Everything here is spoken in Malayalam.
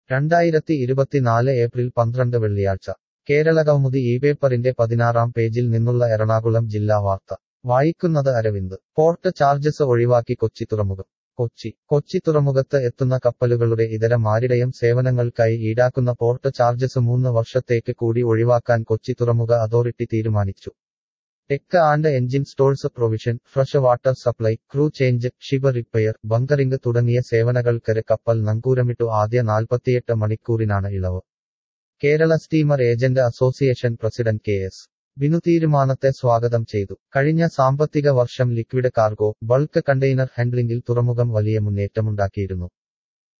2024 ഏപ്രിൽ 12 വെള്ളിയാഴ്ച കേരളകൗമുദി ഈ പേപ്പറിന്റെ 16-ാം പേജിൽ നിന്നുള്ള എറണാകുളം ജില്ലാ വാർത്ത വായിക്കുന്നത് അരവിന്ദ്. പോർട്ട് ചാർജസ് ഒഴിവാക്കി കൊച്ചി തുറമുഖം. കൊച്ചി തുറമുഖത്ത് എത്തുന്ന കപ്പലുകളുടെ ഇതര മാരിടയം സേവനങ്ങൾക്കായി ഈടാക്കുന്ന പോർട്ട് ചാർജസ് 3 വർഷത്തേക്ക് കൂടി ഒഴിവാക്കാൻ കൊച്ചി തുറമുഖ അതോറിറ്റി തീരുമാനിച്ചു. Deck and engine stores provision, fresh water supply, crew change, ship repair, bunkering തുടങ്ങിയ സേവനങ്ങൾക്കര് കപ്പൽ നങ്കൂരമിട്ടു ആദ്യ 48 മണിക്കൂറിനാണ് ഇളവ്. Kerala steamer agent association president K S. Binu തീരുമാനത്തെ സ്വാഗതം ചെയ്തു. കഴിഞ്ഞ സാമ്പത്തിക വർഷം ലിക്വിഡ് കാർഗോ, ബൾക്ക് കണ്ടെയ്നർ ഹാൻഡ്ലിംഗിൽ തുറമുഖം വലിയ മുന്നേറ്റമുണ്ടാക്കിയിരുന്നു.